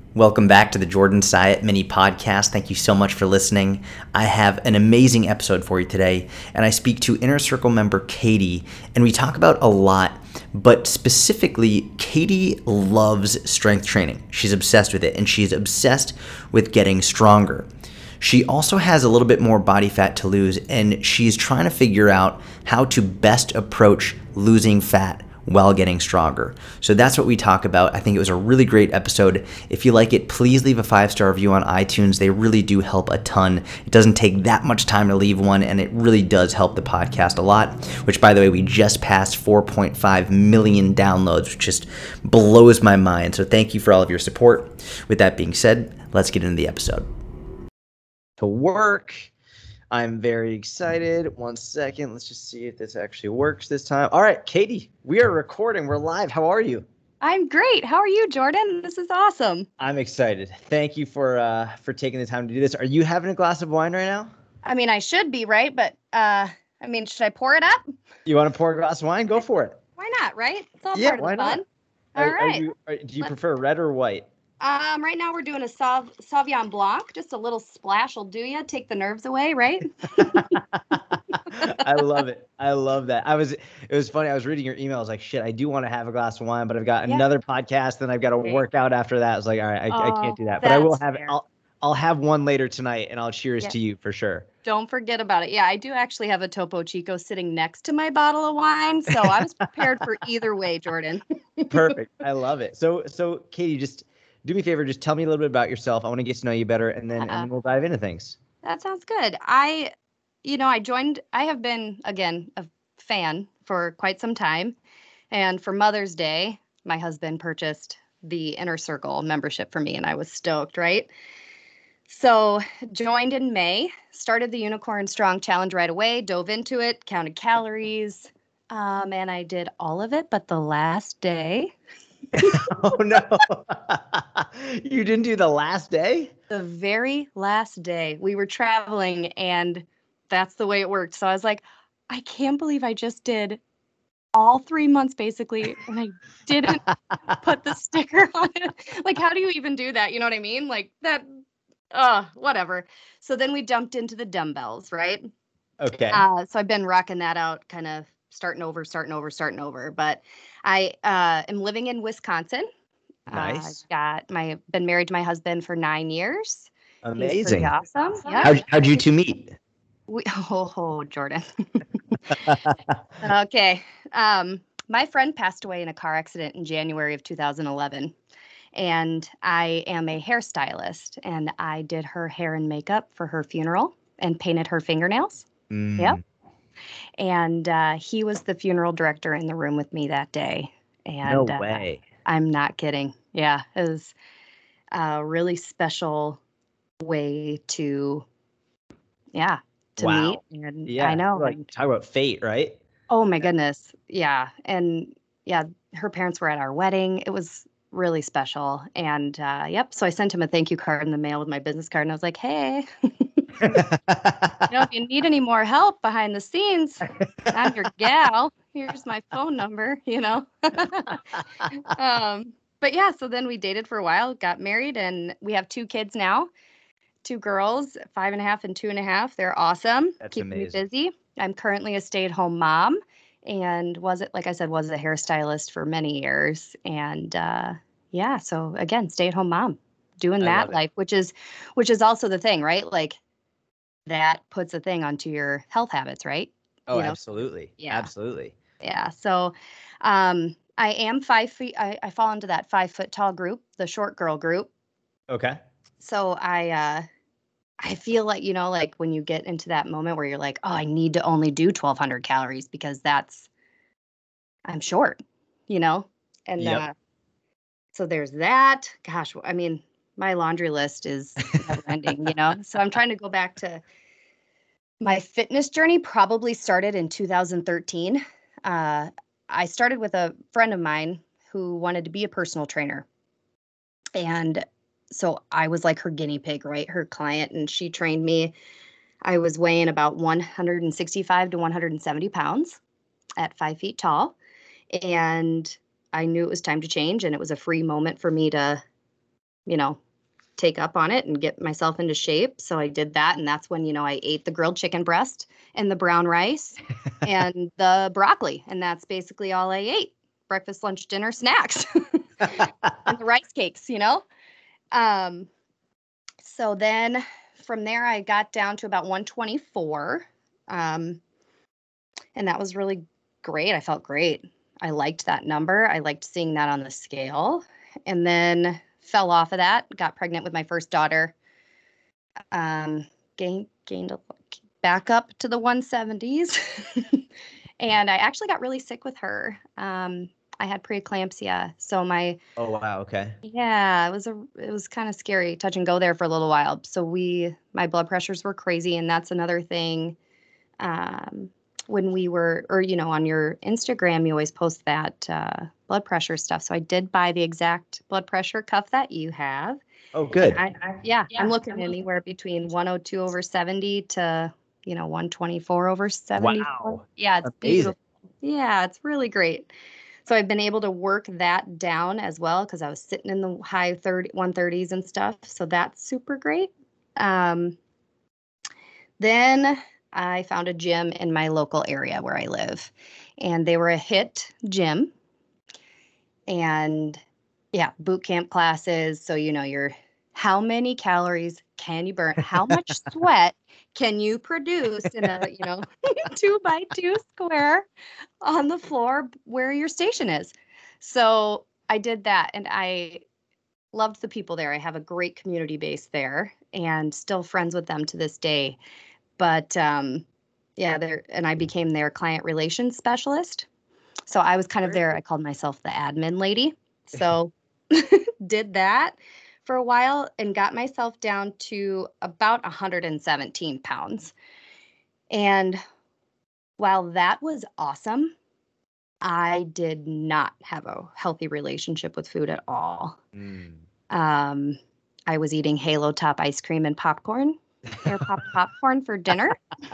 Welcome back to the Jordan Syatt mini podcast. Thank you so much for listening. I have an amazing episode for you today, and I speak to Inner Circle member Katie, and we talk about a lot, but specifically, Katie loves strength training. She's obsessed with it, and she's obsessed with getting stronger. She also has a little bit more body fat to lose, and she's trying to figure out how to best approach losing fat while getting stronger. So that's what we talk about. I think it was a really great episode. If you like it, please leave a 5-star review on iTunes. They really do help a ton. It doesn't take that much time to leave one, and it really does help the podcast a lot, which, by the way, we just passed 4.5 million downloads, which just blows my mind. So thank you for all of your support. With that being said, let's get into the episode. To work. I'm very excited. 1 second. Let's just see if this actually works this time. All right, Katie, we are recording. We're live. How are you? I'm great. How are you, Jordan? This is awesome. I'm excited. Thank you for taking the time to do this. Are you having a glass of wine right now? I mean, I should be, right? But, should I pour it up? You want to pour a glass of wine? Go for it. Why not, right? It's all part of the fun. All right. Do you prefer red or white? Right now we're doing a Sauvignon Blanc. Just a little splash will do ya. Take the nerves away, right? I love it. I love that. It was funny. I was reading your email. I was like, shit, I do want to have a glass of wine, but I've got another podcast, then I've got to work out after that. I was like, all right, I can't do that. But I will have it. I'll have one later tonight, and I'll cheers to you for sure. Don't forget about it. Yeah, I do actually have a Topo Chico sitting next to my bottle of wine, so I was prepared for either way, Jordan. Perfect. I love it. So Katie, just do me a favor. Just tell me a little bit about yourself. I want to get to know you better, and then we'll dive into things. That sounds good. I have been, again, a fan for quite some time. And for Mother's Day, my husband purchased the Inner Circle membership for me, and I was stoked, right? So joined in May, started the Unicorn Strong Challenge right away, dove into it, counted calories, and I did all of it, but the last day. Oh, no. You didn't do the last day? The very last day. We were traveling, and that's the way it worked. So I was like, I can't believe I just did all 3 months, basically, and I didn't put the sticker on it. Like, how do you even do that? You know what I mean? Like, that, whatever. So then we jumped into the dumbbells, right? Okay. So I've been rocking that out, kind of starting over. But I am living in Wisconsin. Nice. Been married to my husband for 9 years. Amazing. Awesome. Yeah. How'd you two meet? Jordan. Okay. My friend passed away in a car accident in January of 2011. And I am a hairstylist, and I did her hair and makeup for her funeral and painted her fingernails. Yep. And he was the funeral director in the room with me that day. And no way. I'm not kidding. Yeah, it was a really special way to meet. And yeah, I know. Like, talk about fate, right? Oh my goodness. Yeah. And yeah, her parents were at our wedding. It was really special. And so I sent him a thank you card in the mail with my business card. And I was like, hey, if you need any more help behind the scenes, I'm your gal. Here's my phone number, But yeah, so then we dated for a while, got married, and we have 2 kids now. 2 girls, 5.5 and 2.5. They're awesome. That's keeping amazing. me busy. I'm currently a stay-at-home mom, and was a hairstylist for many years. And so again, stay-at-home mom, doing that life, which is also the thing, right? Like, that puts a thing onto your health habits, right? Oh, absolutely. Yeah. Absolutely. Yeah. So I am 5 feet. I fall into that 5 foot tall group, the short girl group. Okay. So I feel like, like when you get into that moment where you're like, oh, I need to only do 1,200 calories because I'm short, and Yep. so there's that. Gosh, I mean, my laundry list is never ending, So I'm trying to go back to my fitness journey. Probably started in 2013. I started with a friend of mine who wanted to be a personal trainer. And so I was like her guinea pig, right? Her client, and she trained me. I was weighing about 165 to 170 pounds at 5 feet tall. And I knew it was time to change, and it was a free moment for me to take up on it and get myself into shape. So I did that. And that's when, I ate the grilled chicken breast and the brown rice and the broccoli. And that's basically all I ate. Breakfast, lunch, dinner, snacks, and the rice cakes, So then from there, I got down to about 124. And that was really great. I felt great. I liked that number. I liked seeing that on the scale. And then fell off of that, got pregnant with my first daughter, gained back up to the 170s. And I actually got really sick with her. I had preeclampsia. So Oh, wow. Okay. yeah, it was kind of scary, touch and go there for a little while. So my blood pressures were crazy. And that's another thing. When we were, or, on your Instagram, you always post that blood pressure stuff. So I did buy the exact blood pressure cuff that you have. Oh, good. I'm looking anywhere between 102/70 to, 124/70. Wow. Yeah, it's amazing. beautiful. Yeah, it's really great. So I've been able to work that down as well because I was sitting in the high 130s and stuff. So that's super great. Then I found a gym in my local area where I live, and they were a HIIT gym. And yeah, boot camp classes. So, how many calories can you burn? How much sweat can you produce in a, 2x2 square on the floor where your station is? So I did that, and I loved the people there. I have a great community base there and still friends with them to this day. But and I became their client relations specialist. So I was kind of I called myself the admin lady. So did that for a while and got myself down to about 117 pounds. And while that was awesome, I did not have a healthy relationship with food at all. I was eating Halo Top ice cream and popcorn. Or popcorn for dinner.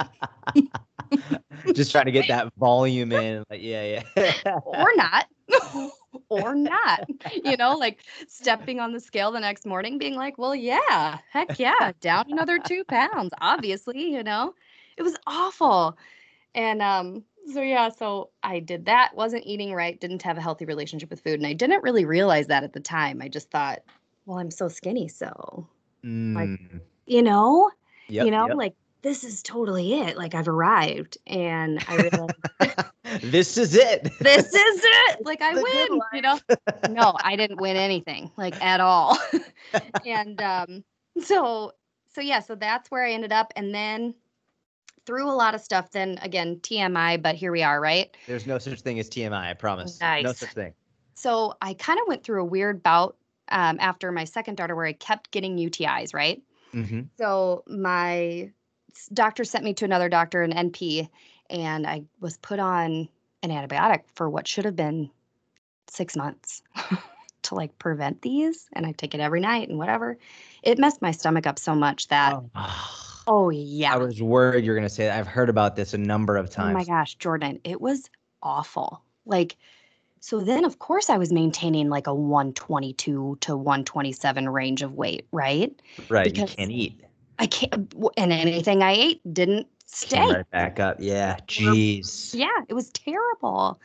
Just trying to get that volume in. Like, yeah. Or not. Or not. Like stepping on the scale the next morning being like, well, yeah, heck yeah, down another 2 pounds, obviously, It was awful. And so I did that, wasn't eating right, didn't have a healthy relationship with food. And I didn't really realize that at the time. I just thought, well, I'm so skinny, so like, Yep. like this is totally it. Like I've arrived, and I realized this is it. This is it. Like I win, No, I didn't win anything, like at all. And so that's where I ended up. And then through a lot of stuff, then again, TMI, but here we are, right? There's no such thing as TMI, I promise. Nice. No such thing. So I kind of went through a weird bout after my second daughter where I kept getting UTIs, right? Mm-hmm. So my doctor sent me to another doctor, an NP, and I was put on an antibiotic for what should have been 6 months to like prevent these. And I take it every night and whatever. It messed my stomach up so much that, oh yeah. I was worried you're going to say that. I've heard about this a number of times. Oh my gosh, Jordan, it was awful. Like, so then of course I was maintaining like a 122 to 127 range of weight, right? Right. Because you can't eat. I can't, and anything I ate didn't stay. Came right back up. Yeah. Jeez. Yeah, it was terrible.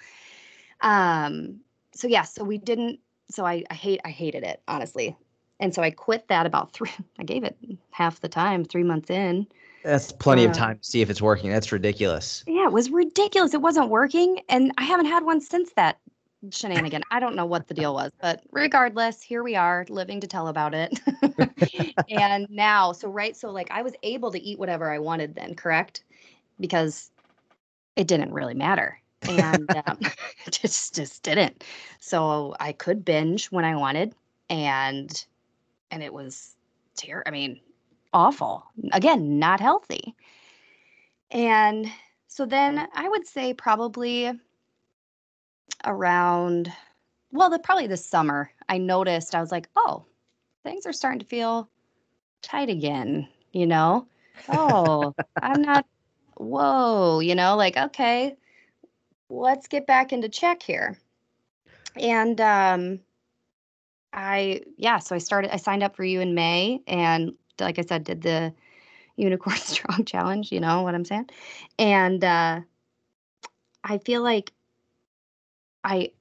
So we didn't, so I hated it, honestly. And so I quit that I gave it half the time, 3 months in. That's plenty of time to see if it's working. That's ridiculous. Yeah, it was ridiculous. It wasn't working. And I haven't had one since that shenanigan. I don't know what the deal was, but regardless, here we are living to tell about it. And now, so like I was able to eat whatever I wanted then, correct? Because it didn't really matter. And it just didn't. So I could binge when I wanted, and it was awful. Again, not healthy. And so then I would say probably around, probably this summer, I noticed, I was like, oh, things are starting to feel tight again, Oh, I'm not, whoa, like, okay, let's get back into check here. And I signed up for you in May, and like I said, did the Unicorn Strong Challenge, you know what I'm saying? And I feel like I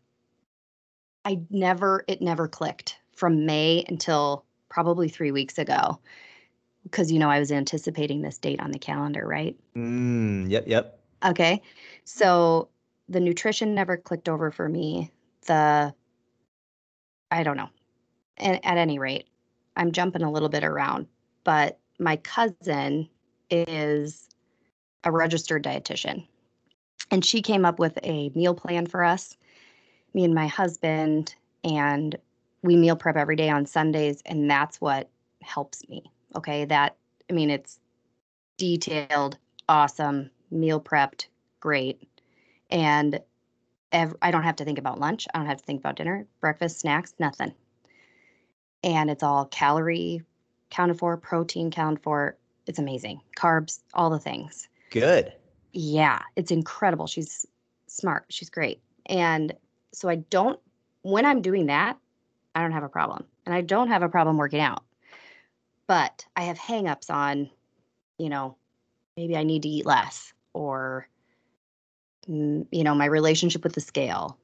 it never clicked from May until probably 3 weeks ago, because I was anticipating this date on the calendar, right? Yep. Okay. So the nutrition never clicked over for me. The I don't know. And at any rate, I'm jumping a little bit around, but my cousin is a registered dietitian, and she came up with a meal plan for us, me and my husband, and we meal prep every day on Sundays, and that's what helps me. Okay, it's detailed, awesome, meal prepped, great. And I don't have to think about lunch. I don't have to think about dinner, breakfast, snacks, nothing. And it's all calorie counted for, protein counted for. It's amazing. Carbs, all the things. Good. Yeah, it's incredible. She's smart. She's great. And so when I'm doing that, I don't have a problem. And I don't have a problem working out. But I have hangups on, maybe I need to eat less, or, my relationship with the scale.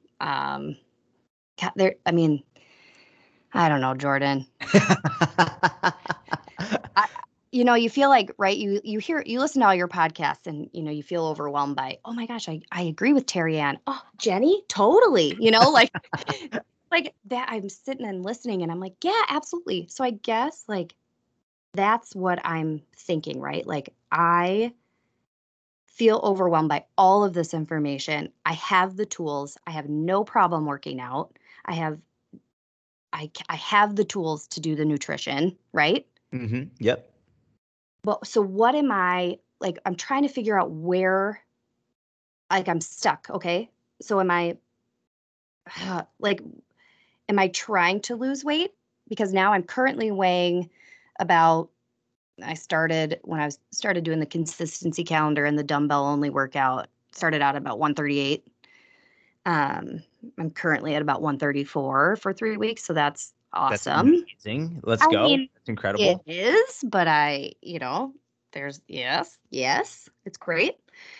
I mean, I don't know, Jordan. You feel like, right, you listen to all your podcasts, and you feel overwhelmed by, oh my gosh, I agree with Terry Ann. Oh, Jenny, totally. Like like that. I'm sitting and listening, and I'm like, yeah, absolutely. So I guess, like, that's what I'm thinking, right? Like, I feel overwhelmed by all of this information. I have the tools. I have no problem working out. I have the tools to do the nutrition, right? Yep. Well, so what am I like? I'm trying to figure out where, like, I'm stuck. Okay. So like, am I trying to lose weight? Because now I'm currently weighing about, when I started doing the consistency calendar and the dumbbell only workout, started out about 138. I'm currently at about 134 for 3 weeks. So that's That's awesome. amazing. Let's I go. mean, That's incredible. it is, but there's, yes, it's great.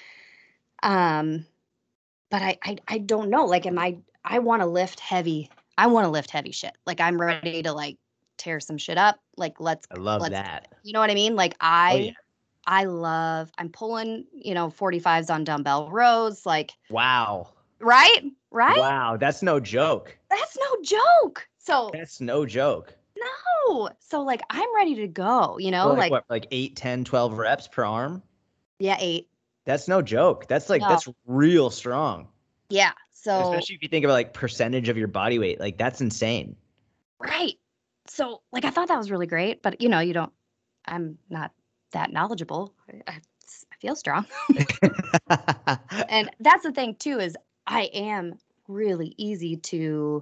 But I don't know. Like, I want to lift heavy. I want to lift heavy shit. Like, I'm ready to, like, tear some shit up. Like, I love that. you know what I mean? Like, Oh, yeah. I'm pulling, 45s on dumbbell rows. Like, Wow. right? Wow. That's no joke. That's no joke. So That's no joke. no. So, like, I'm ready to go, So like like, what, like 8, 10, 12 reps per arm? yeah, 8. That's no joke. That's No. that's real strong. Yeah. So, Especially if you think about like percentage of your body weight, like that's insane. right. So, like, I thought that was really great, but I'm not that knowledgeable. I feel strong. And that's the thing too, is I am really easy to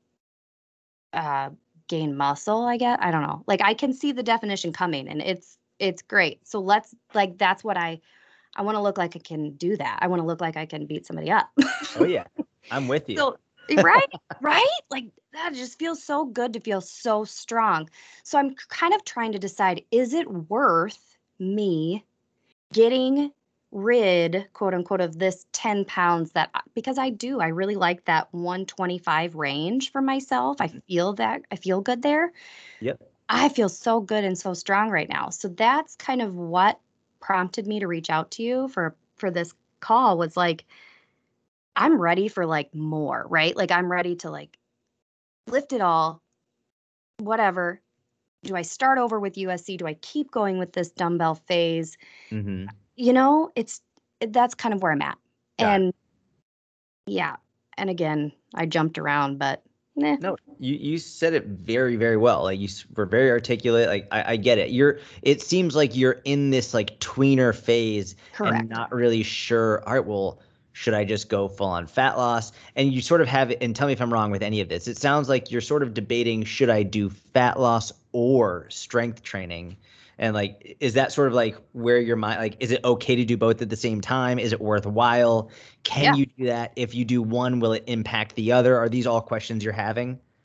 gain muscle, I guess. I don't know. Like, I can see the definition coming, and it's great. So that's what I want to look like I can do that. I want to look like I can beat somebody up. Oh yeah. I'm with you. So, right? Right? Like, that just feels so good to feel so strong. So I'm kind of trying to decide, is it worth me getting rid, quote unquote, of this 10 pounds because I really like that 125 range for myself. I feel good there. Yep. I feel so good and so strong right now. So that's kind of what prompted me to reach out to you for this call, was like, I'm ready for, like, more, right? Like, I'm ready to, like, lift it all, whatever. Do I start over with USC? Do I keep going with this dumbbell phase? Mm-hmm. That's kind of where I'm at. Got And yeah. And again, I jumped around, but No, you said it very, very well. Like, you were very articulate. Like, I get it. It seems like you're in this like tweener phase. Correct. And not really sure. All right, well, should I just go full on fat loss? And you sort of have it, and tell me if I'm wrong with any of this. It sounds like you're sort of debating, should I do fat loss or strength training? And like, is that sort of like where your mind, like, is it okay to do both at the same time? Is it worthwhile? Can you do that? If you do one, will it impact the other? Are these all questions you're having?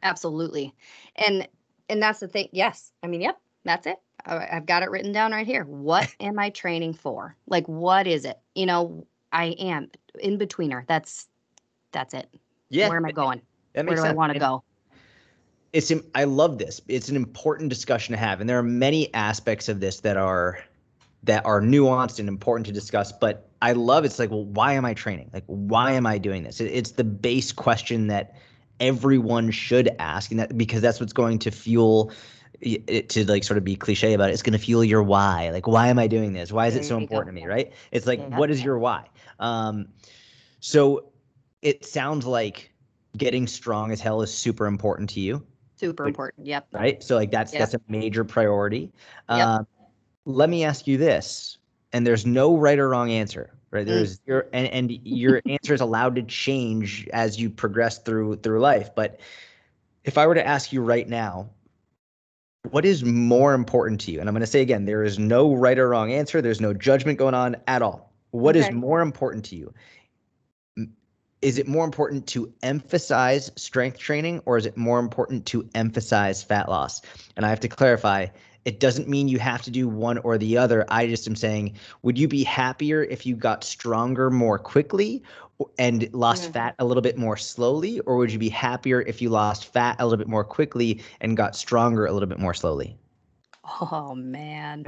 Absolutely. And that's the thing. Yes. I mean, yep, that's it. I've got it written down right here. What am I training for? Like, what is it? I am in betweener. That's it. Yeah, Where am I going? that Where makes do I sense. want to go? I love this. It's an important discussion to have, and there are many aspects of this that are nuanced and important to discuss. But I love it's like, well, why am I training? Like, why am I doing this? It's the base question that everyone should ask, and that because that's what's going to fuel it, to like sort of be cliche about it. It's going to fuel your why. Like, why am I doing this? Why is There it so you go. important to me? Right? It's like, Yep. what is your why? So it sounds like getting strong as hell is super important to you. Super important. Yep. Right? So like that's a major priority. Yep. Let me ask you this, and there's no right or wrong answer, right? There's your and your answer is allowed to change as you progress through life. But if I were to ask you right now, what is more important to you? And I'm going to say again, there is no right or wrong answer. There's no judgment going on at all. What is more important to you? Is it more important to emphasize strength training, or is it more important to emphasize fat loss? And I have to clarify, it doesn't mean you have to do one or the other. I just am saying, would you be happier if you got stronger more quickly and lost fat a little bit more slowly? Or would you be happier if you lost fat a little bit more quickly and got stronger a little bit more slowly? Oh, man.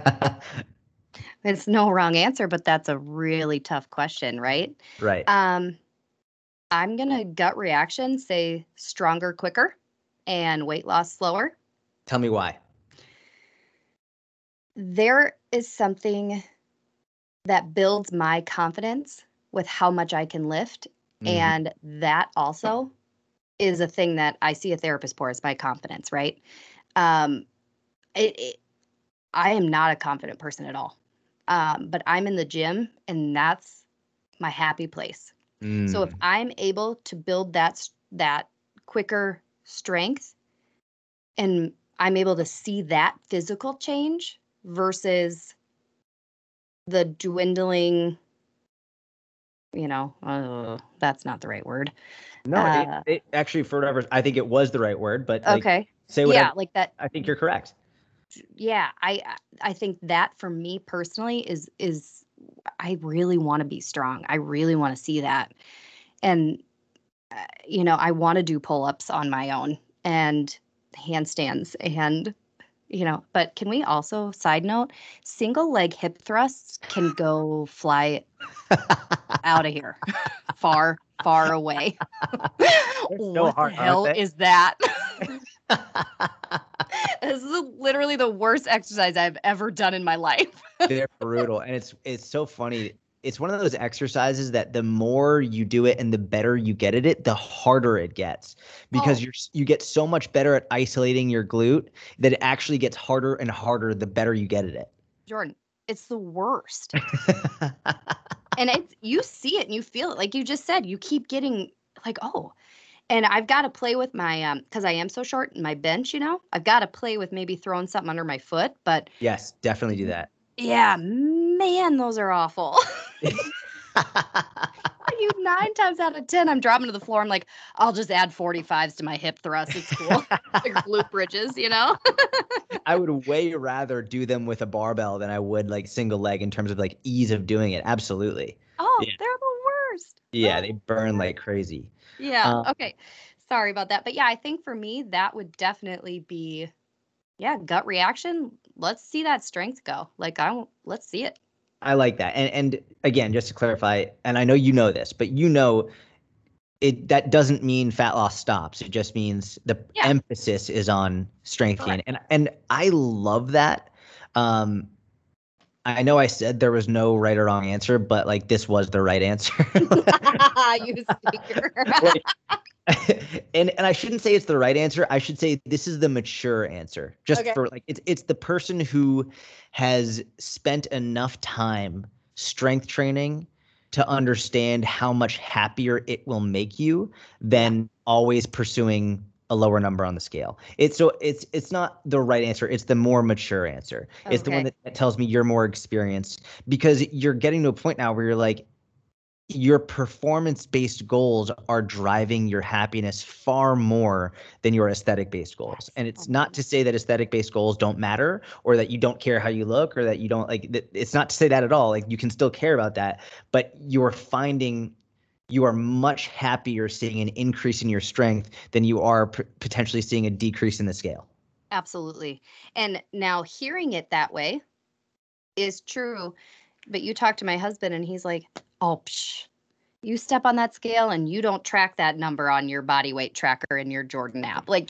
It's no wrong answer, but that's a really tough question, right? Right. I'm going to gut reaction say stronger quicker and weight loss slower. Tell me why. There is something that builds my confidence with how much I can lift. And that also is a thing that I see a therapist for, is my confidence, right? I am not a confident person at all. But I'm in the gym and that's my happy place. So if I'm able to build that quicker strength and I'm able to see that physical change versus the dwindling, that's not the right word. No, it actually, for whatever, I think it was the right word, but like, okay. say whatever. Yeah, like that. I think you're correct. Yeah, I think that for me personally is I really want to be strong. I really want to see that. And I want to do pull-ups on my own and handstands and but can we also, side note, single leg hip thrusts can go fly out of here. Far, far away. What the hell is that? This is literally the worst exercise I've ever done in my life. They're brutal. And it's so funny. It's one of those exercises that the more you do it and the better you get at it, the harder it gets, because you get so much better at isolating your glute that it actually gets harder and harder the better you get at it. Jordan, it's the worst. And you see it and you feel it. Like you just said, you keep getting like, oh, and I've got to play with my, because I am so short in my bench, I've got to play with maybe throwing something under my foot, but. Yes, definitely do that. Yeah, man, those are awful. 9 times out of 10, I'm dropping to the floor. I'm like, I'll just add 45s to my hip thrust. It's cool. Like glute bridges, I would way rather do them with a barbell than I would like single leg in terms of like ease of doing it. Absolutely. Oh, yeah. They're the worst. Yeah, they burn like crazy. Yeah. Okay. Sorry about that. But yeah, I think for me, that would definitely be, gut reaction. Let's see that strength go. Like, let's see it. I like that. And again, just to clarify, and I know you know this, but that doesn't mean fat loss stops. It just means the emphasis is on strength gain. And I love that. I know I said there was no right or wrong answer, but like this was the right answer. You speaker. And I shouldn't say it's the right answer. I should say this is the mature answer. Just for like it's the person who has spent enough time strength training to understand how much happier it will make you than always pursuing a lower number on the scale. It's not the right answer. It's the more mature answer. It's the one that tells me you're more experienced, because you're getting to a point now where you're like, your performance-based goals are driving your happiness far more than your aesthetic-based goals. Yes. And it's Oh my not to say that aesthetic-based goals don't matter, or that you don't care how you look, or that you don't like. It's not to say that at all. Like, you can still care about that, but you're finding you are much happier seeing an increase in your strength than you are potentially seeing a decrease in the scale. Absolutely. And now hearing it that way is true. But you talk to my husband and he's like, oh, psh, you step on that scale and you don't track that number on your body weight tracker in your Jordan app. Like,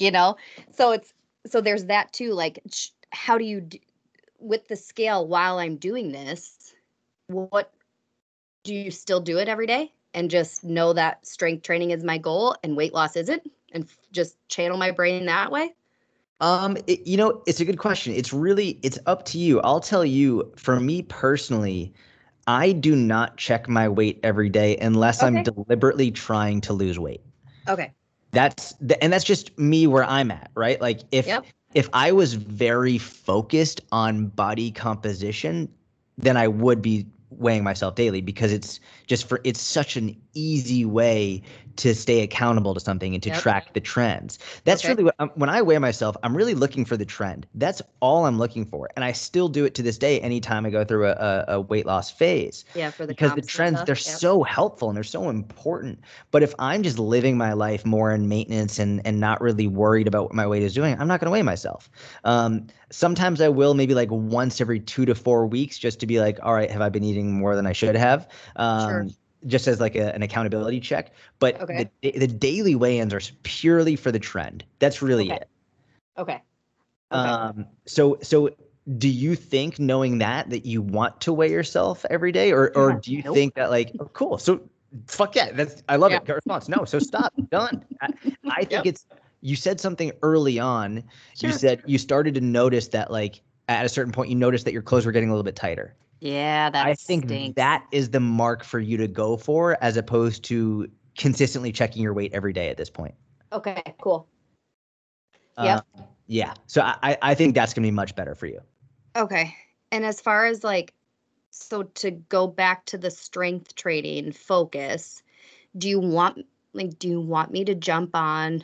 so there's that too. Like, how do you, with the scale while I'm doing this, what do you still do it every day and just know that strength training is my goal and weight loss isn't, and just channel my brain that way? It's a good question. It's up to you. I'll tell you, for me personally, I do not check my weight every day unless I'm Okay. deliberately trying to lose weight. Okay. That's just me where I'm at, right? Like, if Yep. if I was very focused on body composition, then I would be weighing myself daily, because it's such an easy way to stay accountable to something and to Yep. track the trends. That's Okay. really when I weigh myself, I'm really looking for the trend. That's all I'm looking for. And I still do it to this day anytime I go through a weight loss phase, Yeah, for the because the comps and trends, stuff. they're Yep. so helpful and they're so important. But if I'm just living my life more in maintenance and not really worried about what my weight is doing, I'm not going to weigh myself. Sometimes I will, maybe like once every 2 to 4 weeks, just to be like, all right, have I been eating more than I should have? Sure. Just as like an accountability check. But Okay. the daily weigh-ins are purely for the trend. That's really Okay. it. Okay. Okay. So do you think, knowing that you want to weigh yourself every day, or do you Nope. think that, like, oh, cool, so fuck yeah, I love Yeah. it. Gut response. No, so stop. Done. I think Yep. you said something early on. You Sure. said you started to notice that, like, at a certain point you noticed that your clothes were getting a little bit tighter. Yeah, I that think stinks. that is the mark for you to go for, as opposed to consistently checking your weight every day at this point. Okay, cool. Uh, Yep. yeah. So I think that's gonna be much better for you. Okay. And as far as like, so to go back to the strength training focus, do you want do you want me to jump on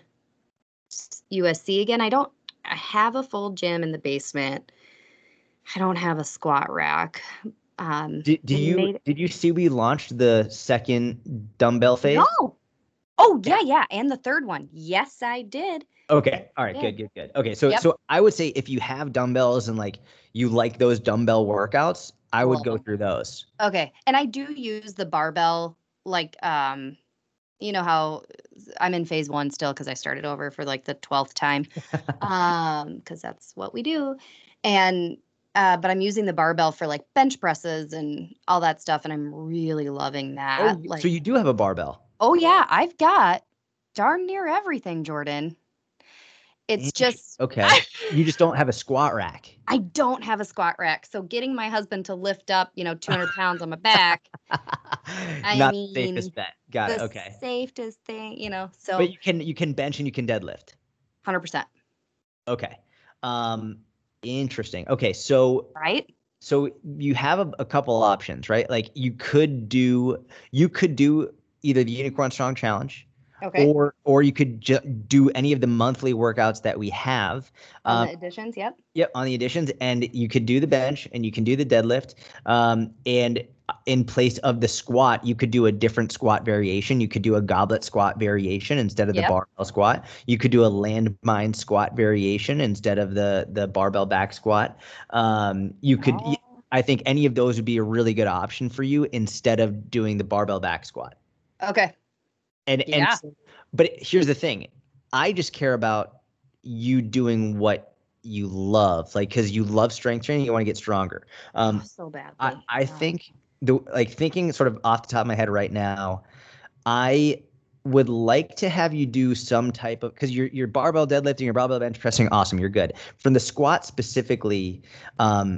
USC again? I have a full gym in the basement. I don't have a squat rack. And Did you see we launched the second dumbbell phase? no. Oh, Yeah. yeah, yeah. And the third one. Yes, I did. Okay. All right. Did. Good. Okay. So Yep. so I would say, if you have dumbbells and, like, you like those dumbbell workouts, I would Love go them. through those. Okay. And I do use the barbell, like, you know how I'm in phase one still because I started over for like the 12th time. Because that's what we do. And but I'm using the barbell for like bench presses and all that stuff, and I'm really loving Oh, that. so Like, you do have a barbell. oh yeah, I've got darn near everything, Jordan. It's just Okay. You just don't have a squat rack. I don't have a squat rack. So getting my husband to lift up, 200 pounds on my back, I Not the safest mean, bet. Got it. the Okay. safest thing, But so you can bench and you can deadlift. 100%, Okay. Um, Interesting. Okay, so right? you have a couple options, right? Like, you could do either the Unicorn Strong Challenge, Okay. or you could do any of the monthly workouts that we have. On Um, the additions, yep. Yep, on the additions, and you could do the bench and you can do the deadlift. And in place of the squat, you could do a different squat variation. You could do a goblet squat variation instead of the Yep. barbell squat. You could do a landmine squat variation instead of the barbell back squat. You could, Oh, I think any of those would be a really good option for you instead of doing the barbell back squat. okay. And Yeah. but here's the thing. I just care about you doing what you love, like, because you love strength training, you want to get stronger. Oh, Um, so I badly. I Yeah. think thinking sort of off the top of my head right now, I would like to have you do some type of, because your barbell deadlifting, your barbell bench pressing, awesome, you're good. From the squat specifically, um,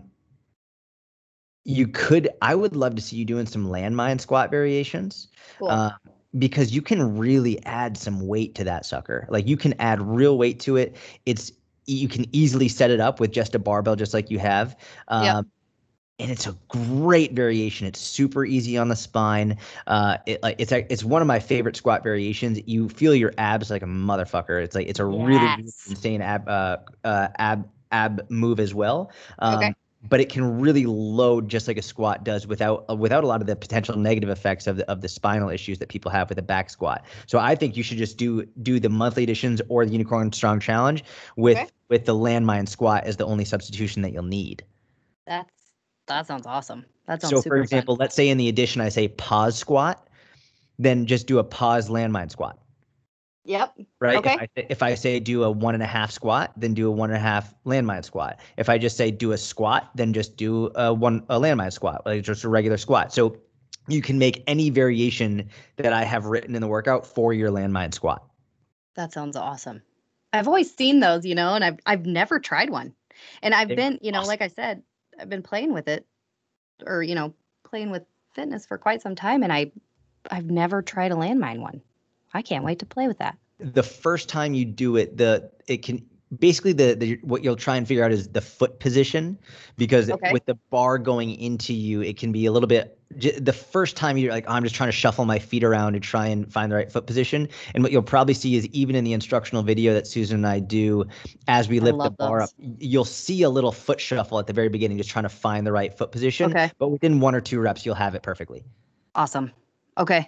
I would love to see you doing some landmine squat variations. Cool. Uh, because you can really add some weight to that sucker. Like, you can add real weight to it. You can easily set it up with just a barbell, just like you have. Yep. Um, and it's a great variation. It's super easy on the spine. It's one of my favorite squat variations. You feel your abs like a motherfucker. It's a really, really Yes. insane ab move as well. Okay. But it can really load just like a squat does without a lot of the potential negative effects of the spinal issues that people have with a back squat. So I think you should just do the monthly editions or the Unicorn Strong Challenge Okay. with the landmine squat as the only substitution that you'll need. That's that sounds awesome. That sounds So for super fun. example, let's say in the addition I say pause squat, then just do a pause landmine squat, Yep. right? Okay. If I say do a 1.5 squat, then do a 1.5 landmine squat. If I just say do a squat, then just do a landmine squat, like just a regular squat. So you can make any variation that I have written in the workout for your landmine squat. That sounds awesome. I've always seen those, and I've never tried one. And I've They're been, awesome. like I said, I've been playing with it or, playing with fitness for quite some time and I've never tried a landmine one. I can't wait to play with that. The first time you do it, it can basically the what you'll try and figure out is the foot position, because Okay. with the bar going into you, it can be a little bit the first time you're like, oh, I'm just trying to shuffle my feet around to try and find the right foot position. And what you'll probably see is even in the instructional video that Susan and I do as we I lift the love bar up, those. you'll see a little foot shuffle at the very beginning, just trying to find the right foot position. Okay. But within 1 or 2 reps, you'll have it perfectly. Awesome. Okay.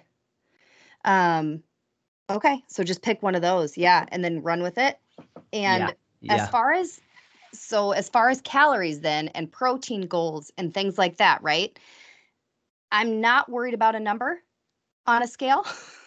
Um, okay. So just pick one of those. Yeah. And then run with it. Yeah. And as Yeah. far as as far as calories then and protein goals and things like that, right? I'm not worried about a number on a scale.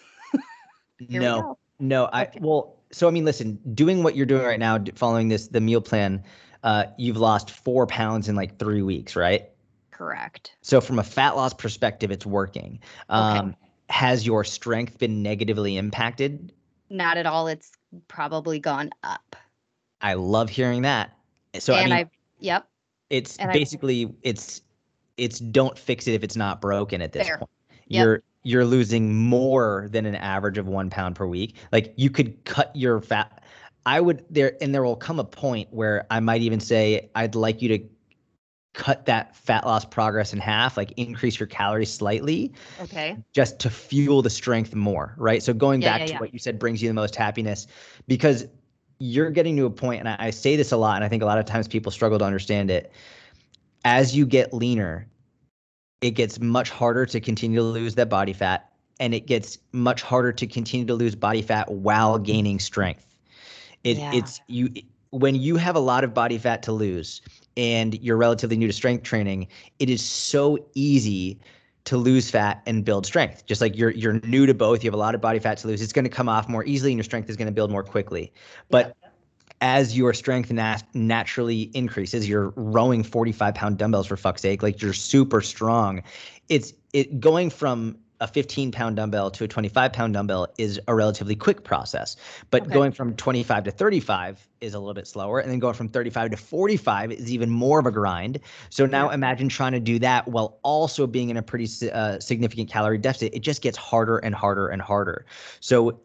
Here we No, go. no. Okay. So I mean, listen, doing what you're doing right now, following the meal plan, you've lost 4 pounds in like 3 weeks, right? Correct. So from a fat loss perspective, it's working. Okay. Has your strength been negatively impacted? Not at all. It's probably gone up. I love hearing that. So I And mean, yep. it's And I've, basically it's don't fix it if it's not broken at this there. point. Yep. You're losing more than an average of 1 pound per week. Like you could cut your fat. I would there will come a point where I might even say I'd like you to cut that fat loss progress in half, like increase your calories slightly Okay. just to fuel the strength more, right? So going Yeah, back yeah, to yeah. what you said brings you the most happiness, because you're getting to a point, and I say this a lot, and I think a lot of times people struggle to understand it. As you get leaner, it gets much harder to continue to lose that body fat, and it gets much harder to continue to lose body fat while gaining strength. Yeah. It's you when you have a lot of body fat to lose and you're relatively new to strength training, it is so easy to lose fat and build strength. Just like you're new to both, you have a lot of body fat to lose, it's going to come off more easily and your strength is going to build more quickly. Yep. But as your strength naturally increases, you're rowing 45-pound dumbbells for fuck's sake, like you're super strong. It going from a 15-pound dumbbell to a 25-pound dumbbell is a relatively quick process, but Okay. going from 25 to 35 is a little bit slower, and then going from 35 to 45 is even more of a grind. So now Yep. imagine trying to do that while also being in a pretty significant calorie deficit. It just gets harder and harder and harder. So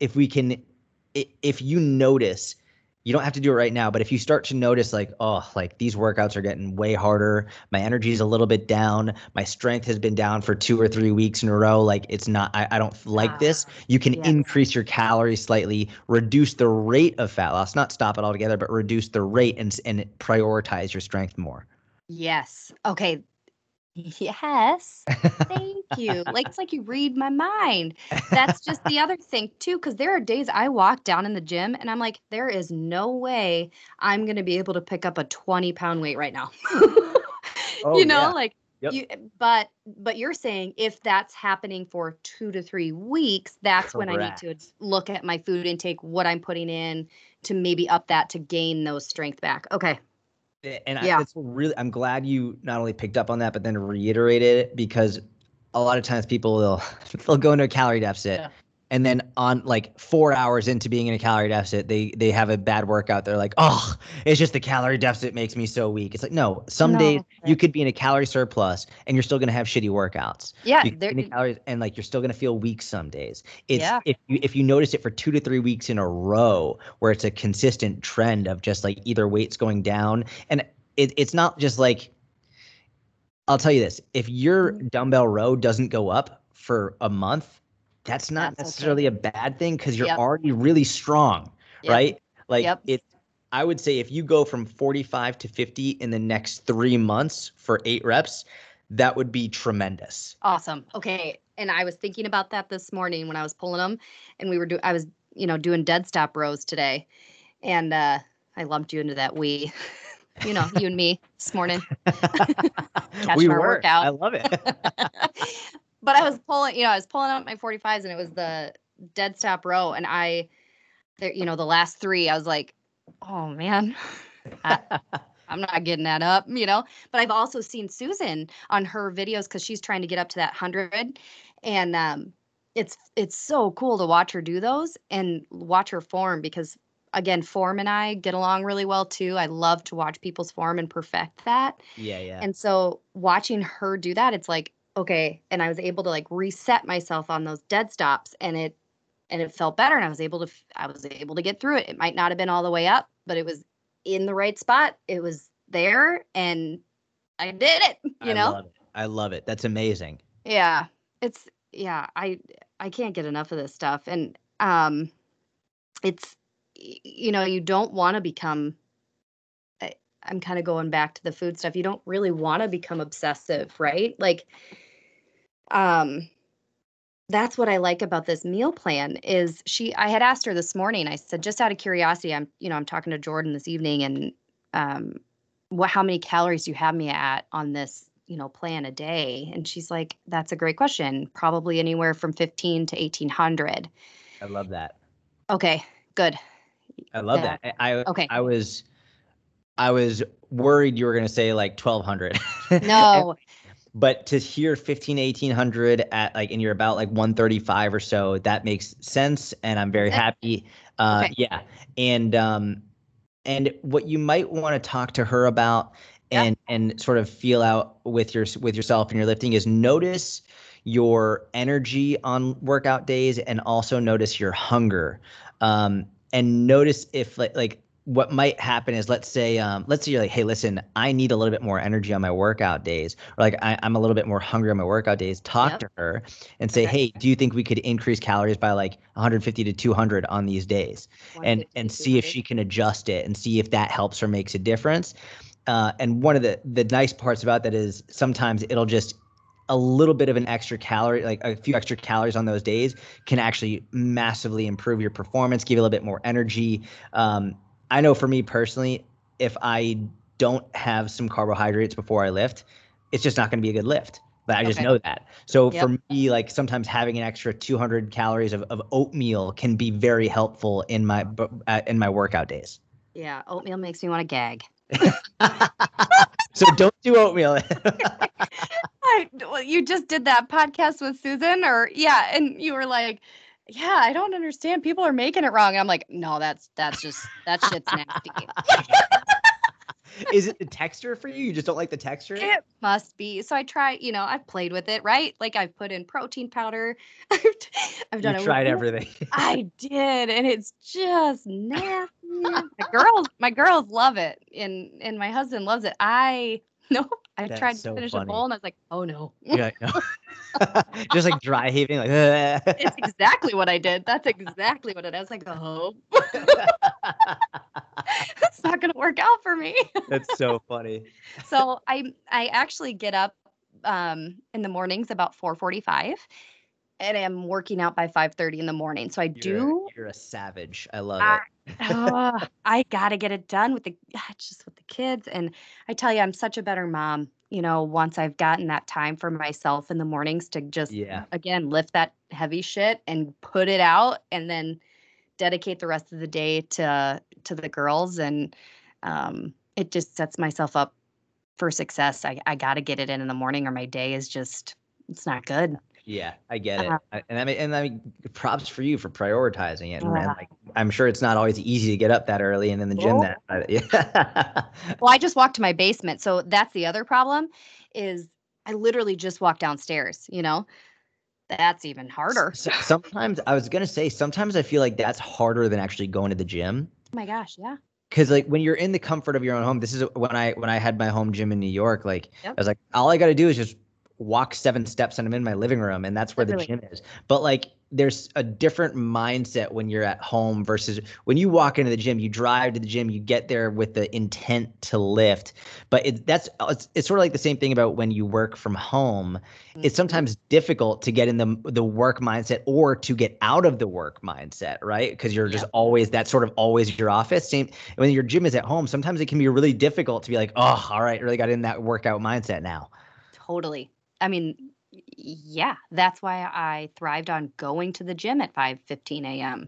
if you notice, you don't have to do it right now, but if you start to notice like, oh, like these workouts are getting way harder, my energy is a little bit down, my strength has been down for 2 or 3 weeks in a row, like it's not, I don't like this, you can Yes. increase your calories slightly, reduce the rate of fat loss, not stop it altogether, but reduce the rate and prioritize your strength more. Yes. Okay. Yes. Thank you. Like it's like you read my mind. That's just the other thing too, because there are days I walk down in the gym and I'm like, there is no way I'm gonna be able to pick up a 20-pound weight right now. Oh yeah. Like Yep. but you're saying if that's happening for 2 to 3 weeks, that's when I need to Correct. look at my food intake, what I'm putting in to maybe up that to gain those strength back. Okay. And Yeah. that's really, I'm glad you not only picked up on that, but then reiterated it, because a lot of times people will they'll go into a calorie deficit, Yeah. and then on like 4 hours into being in a calorie deficit, they have a bad workout. They're like, oh, it's just the calorie deficit makes me so weak. It's like, no, some days No. you could be in a calorie surplus and you're still gonna have shitty workouts. Yeah, You could be in a calories and like you're still gonna feel weak some days. It's yeah. if you notice it for 2 to 3 weeks in a row where it's a consistent trend of just like either weights going down, and it's not just like I'll tell you this, if your Mhm. dumbbell row doesn't go up for a month, that's not That's okay. necessarily a bad thing because you're Yep. already really strong, Yep. right? Like Yep. I would say if you go from 45 to 50 in the next 3 months for 8 reps, that would be tremendous. Awesome. Okay. And I was thinking about that this morning when I was pulling them, and I was, doing dead stop rows today. And I lumped you into that we, you and me this morning, We catching our were. I workout. love it. But I was pulling up my 45s, and it was the dead stop row. And the last three, I was like, oh man, I, I'm not getting that up. But I've also seen Susan on her videos because she's trying to get up to that 100. And it's so cool to watch her do those and watch her form because, again, form and I get along really well too. I love to watch people's form and perfect that. Yeah, yeah. And so watching her do that, it's like, okay. And I was able to like reset myself on those dead stops, and it felt better, and I was able to get through it. It might not have been all the way up, but it was in the right spot. It was there, and I did it, I love it. I love it. That's amazing. Yeah. I can't get enough of this stuff. And it's you don't want to become I'm kind of going back to the food stuff. You don't really want to become obsessive, right? Like um that's what I like about this meal plan is I had asked her this morning. I said, just out of curiosity, I'm talking to Jordan this evening, and um how many calories do you have me at on this, plan a day? And she's like, that's a great question. Probably anywhere from 15 to 1800. I love that. Okay, good. I love That that. I okay. I was I was worried you were going to say like 1200. No. But to hear 15 1800 at like and you're about like 135 or so, that makes sense and I'm very That's it. happy. Okay. Yeah. And what you might want to talk to her about Yep. and sort of feel out with yourself and your lifting is notice your energy on workout days and also notice your hunger. And notice if like what might happen is let's say you're like, hey, listen, I need a little bit more energy on my workout days, or like I'm a little bit more hungry on my workout days. Talk Yep. to her and say, Okay. hey, do you think we could increase calories by like 150 to 200 on these days? And 150 to see if 200. she can adjust it and see if that helps or makes a difference. And one of the nice parts about that is sometimes it'll just a little bit of an extra calorie, like a few extra calories on those days can actually massively improve your performance, give you a little bit more energy. I know for me personally, if I don't have some carbohydrates before I lift, it's just not going to be a good lift. But I just Okay. know that. So Yep. for me, like sometimes having an extra 200 calories of oatmeal can be very helpful in my workout days. Yeah. Oatmeal makes me want to gag. So don't do oatmeal. Well, you just did that podcast with Susan, or yeah, and you were like, "Yeah, I don't understand. People are making it wrong." And I'm like, "No, that's just that shit's nasty." Is it the texture for you? You just don't like the texture? It must be. So I try, I've played with it, right? Like I've put in protein powder. I've, I've You done it with tried everything. I did, and it's just nasty. My girls love it, and my husband loves it. No, I That's tried to so finish a funny. bowl, and I was like, oh no. Yeah, I know. Just like dry heaving, like. It's exactly what I did. That's exactly what it is. I go, oh, it's not gonna work out for me. That's so funny. So I actually get up in the mornings about 4:45, and I'm working out by 5:30 in the morning. So I do You're a savage. I love I it. I gotta get it done with just with the kids. And I tell you, I'm such a better mom, once I've gotten that time for myself in the mornings to just, Yeah. again, lift that heavy shit and put it out, and then dedicate the rest of the day to the girls. And it just sets myself up for success. I gotta get it in the morning, or my day is just, it's not good. Yeah, I get it. Uh, And I mean, props for you for prioritizing it. And uh, like, I'm sure it's not always easy to get up that early and in the gym oh, that. Yeah. well, I just walked to my basement. So that's the other problem is I literally just walked downstairs. That's even harder. Sometimes I was gonna say sometimes I feel like that's harder than actually going to the gym. Oh my gosh, yeah. Because like when you're in the comfort of your own home, this is when I had my home gym in New York. Like Yep. I was like, all I got to do is just walk 7 steps and I'm in my living room, and that's where the Literally. gym is. But like there's a different mindset when you're at home versus when you walk into the gym. You drive to the gym, you get there with the intent to lift. But it's sort of like the same thing about when you work from home. It's Mhm. sometimes difficult to get in the work mindset or to get out of the work mindset, right? Because you're just Yep. always that's sort of always your office. Same when your gym is at home. Sometimes it can be really difficult to be like, oh, all right, really got in that workout mindset now. Totally. I mean, yeah, that's why I thrived on going to the gym at 5:15 a.m.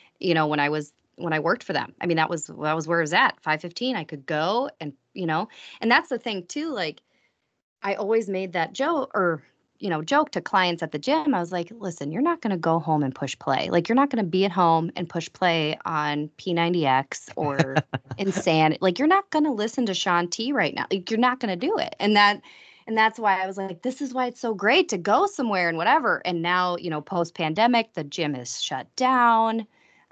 When I worked for them. I mean, that was where I was at. 5:15, I could go and that's the thing too, like I always made that joke to clients at the gym. I was like, "Listen, you're not going to go home and push play. Like you're not going to be at home and push play on P90X or Insane. Like you're not going to listen to Sean T right now. Like you're not going to do it." And that's why I was like, this is why it's so great to go somewhere and whatever. And now, post pandemic, the gym is shut down.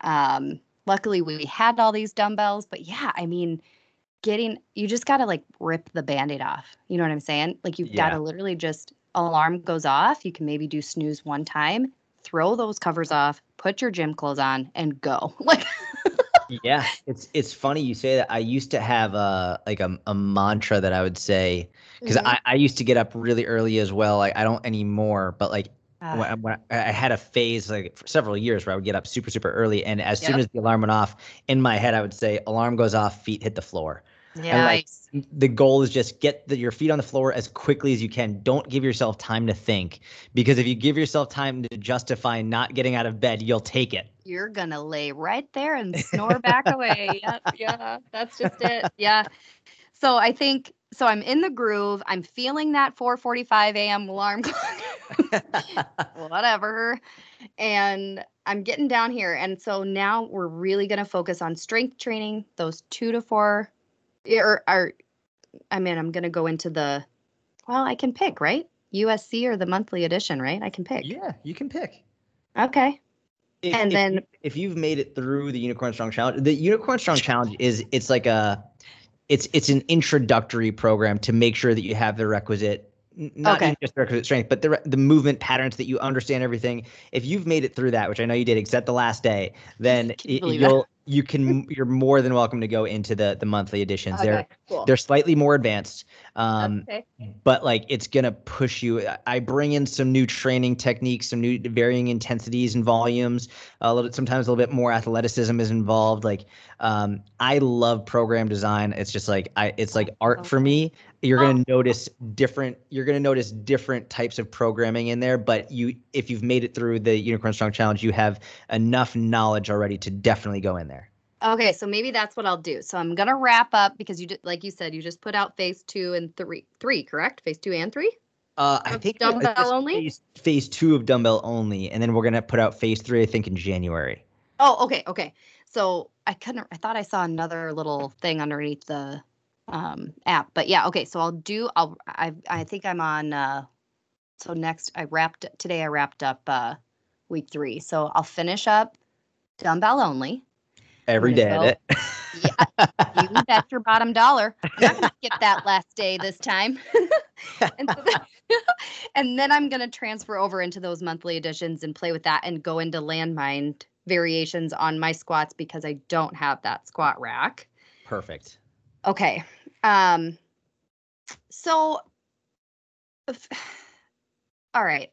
Luckily we had all these dumbbells, but yeah, I mean, you just got to like rip the band-aid off. You know what I'm saying? Like you've got Yeah. to literally just alarm goes off. You can maybe do snooze one time, throw those covers off, put your gym clothes on and go. Like, Yeah, it's funny you say that. I used to have a mantra that I would say because Mhm. I used to get up really early as well. Like I don't anymore, but like Ah, when I had a phase like for several years where I would get up super super early, and as soon yep. as the alarm went off, in my head I would say, "Alarm goes off, feet hit the floor," and like Nice. the goal is just get your feet on the floor as quickly as you can. Don't give yourself time to think, because if you give yourself time to justify not getting out of bed, you'll take it. You're gonna lay right there and snore back away. Yep, yeah, that's just it. Yeah. So I think so I'm in the groove. I'm feeling that 4:45 a.m. alarm clock. Whatever. And I'm getting down here. And so now we're really going to focus on strength training, those 2 to 4. I mean, I'm going to go into well, I can pick, right? USC or the monthly edition, right? I can pick. Yeah, you can pick. Okay. if And if you then, if you've made it through the Unicorn Strong Challenge, the Unicorn Strong Challenge it's like it's an introductory program to make sure that you have the requisite, not okay. even just the requisite strength, but the movement patterns, that you understand everything. If you've made it through that, which I know you did, except the last day, then Can you believe it? you're more than welcome to go into the monthly editions. They're Okay, cool. they're slightly more advanced. That's Um, okay. but like it's gonna push you. I bring in some new training techniques, some new varying intensities and volumes. Sometimes a little bit more athleticism is involved. Like I love program design. It's just like it's like art for me. You're gonna notice different types of programming in there. But if you've made it through the Unicorn Strong Challenge, you have enough knowledge already to definitely go in there. Okay, so maybe that's what I'll do. So I'm gonna wrap up because like you said, you just put out phase 2 and 3, correct? Phase 2 and 3 I of think dumbbell this only. phase two of dumbbell only, and then we're gonna put out phase three, I think, in January. Oh, okay, okay. So I thought I saw another little thing underneath the app, but yeah, okay. So I think I'm on. So next, I wrapped up week 3. So I'll finish up dumbbell only. I'm Every gonna day of go. it. Yeah, you bet your bottom dollar. I'm not gonna skip that last day this time. And so and then I'm gonna transfer over into those monthly editions and play with that and go into landmine variations on my squats because I don't have that squat rack. Perfect. Okay. Um, so all right.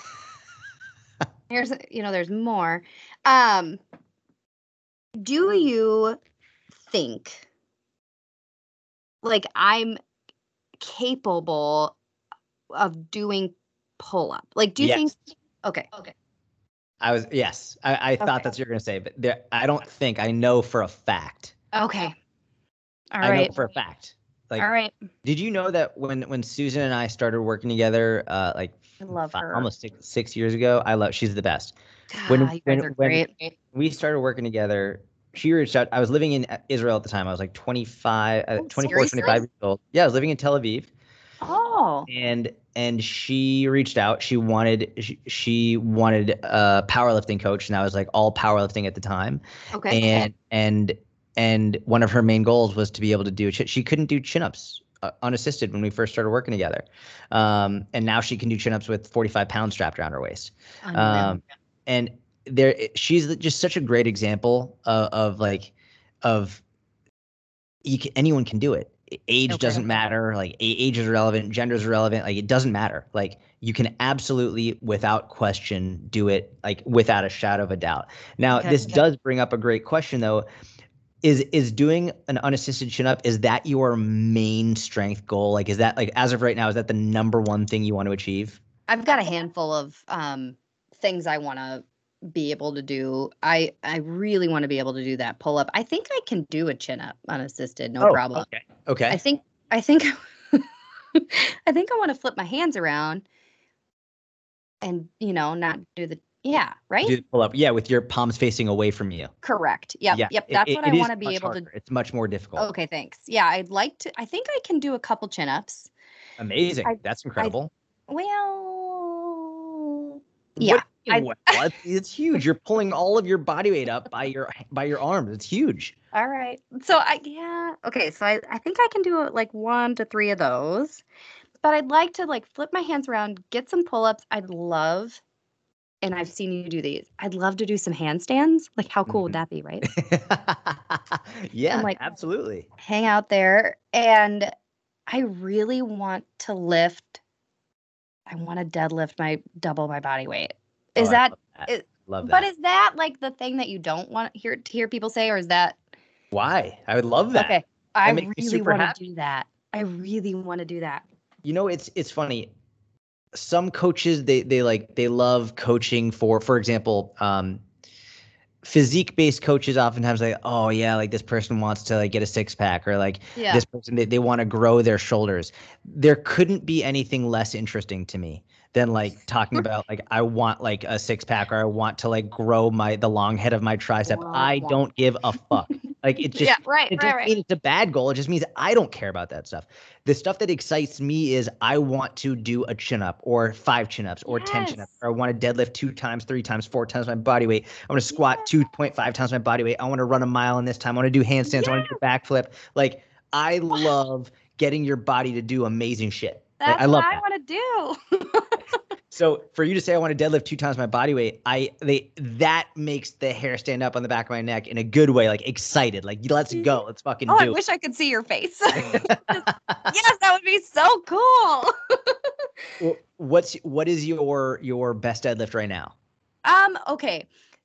There's more. Um, do you think like I'm capable of doing pull up? Like, do you think? Yes. Okay. Okay. Yes. I thought Okay. that's what you're gonna say, but I don't think, I know for a fact. Okay. All I know right. for a fact. All Like, right. did you know that when Susan and I started working together, like I love her. almost 6 years ago, she's the best. Ah, you guys are When great. we started working together, she reached out. I was living in Israel at the time. I was like Oh, 24, seriously? 25 years old. Yeah, I was living in Tel Aviv. Oh, And she reached out. She wanted a powerlifting coach, and I was like all powerlifting at the time. okay. And And one of her main goals was to be able to do she couldn't do chin-ups unassisted when we first started working together. And now she can do chin-ups with 45 pounds strapped around her waist. And she's just such a great example of anyone can do it. Age doesn't matter. Like age is irrelevant. Gender is irrelevant. Like it doesn't matter. Like you can absolutely, without question, do it, like without a shadow of a doubt. Now, this does bring up a great question though. Is doing an unassisted chin-up, is that your main strength goal? Like, is that, like, as of right now, is that the number one thing you want to achieve? I've got a handful of things I want to be able to do. I really want to be able to do that pull-up. I think I can do a chin-up unassisted, no problem. Okay. I think I think I want to flip my hands around and, not do the right? Do the pull up. Yeah, with your palms facing away from you. Correct. Yep. Yeah, Yep. That's what I want to be able to. It's much more difficult. Okay, thanks. Yeah, I think I can do a couple chin-ups. Amazing. That's incredible. Yeah. What? It's huge. You're pulling all of your body weight up by your arms. It's huge. All right. So okay, so I think I can do like 1 to 3 of those. But I'd like to like flip my hands around, get some pull-ups. I'd love, and I've seen you do these, I'd love to do some handstands. Like, how cool would that be, right? Yeah, and, like, absolutely. Hang out there. And I really want to lift. I want to deadlift double my body weight. Love that. But is that like the thing that you don't want to hear people say, or is that? Why? I would love that. Okay. I really want to do that. I really want to do that. It's funny. Some coaches, they love coaching for example, physique-based coaches oftentimes like, oh yeah, like this person wants to like get a 6-pack, or like this person, they want to grow their shoulders. There couldn't be anything less interesting to me than like talking about like, I want like a 6-pack, or I want to like grow the long head of my tricep. I don't give a fuck. Like it just, it doesn't mean it's a bad goal. It just means I don't care about that stuff. The stuff that excites me is I want to do a chin-up, or 5 chin-ups, or 10 chin-ups, or I want to deadlift 2 times, 3 times, 4 times my body weight. I want to squat 2.5 times my body weight. I want to run a mile in this time. I want to do handstands. I want to do a backflip. Like, I love getting your body to do amazing shit. That's I love what I want to do. So for you to say I want to deadlift 2 times my body weight, that makes the hair stand up on the back of my neck in a good way, like excited, like let's go, let's fucking do it. I wish I could see your face. Yes, that would be so cool. What is your best deadlift right now? Okay,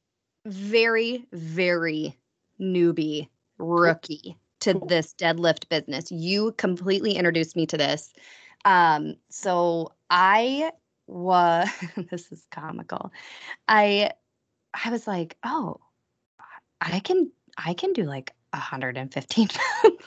very, very newbie, rookie to this deadlift business. You completely introduced me to this. So I was, this is comical. I was like, oh, I can do like 115 pounds.